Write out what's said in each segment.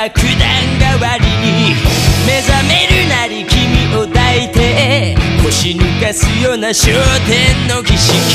爆弾代わりに目覚めるなり君を抱いて腰抜かすような焦点の儀式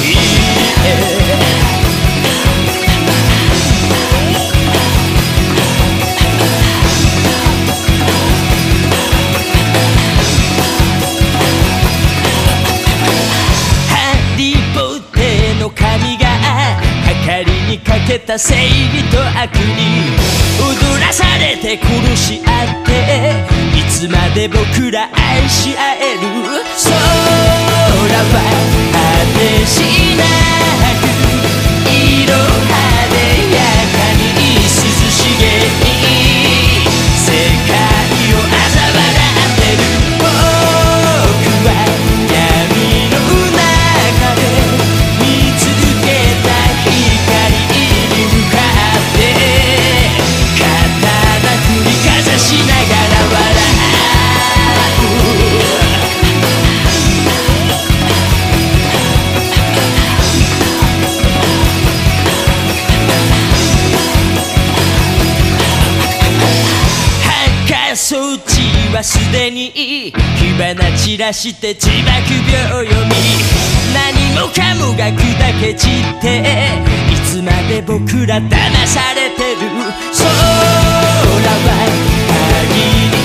ハリーポッテーの神がはかりにかけた正義と悪に踊らされて殺し合っていつまで僕ら愛し合える空は果てしなく色あでやかに涼しげに世界を嘲笑ってる僕は闇の中で見つけた光に向かって刀振りかざしながら笑う装置はすでに火花散らして自爆秒読み何もかもが砕け散っていつまで僕ら騙されてる空は限り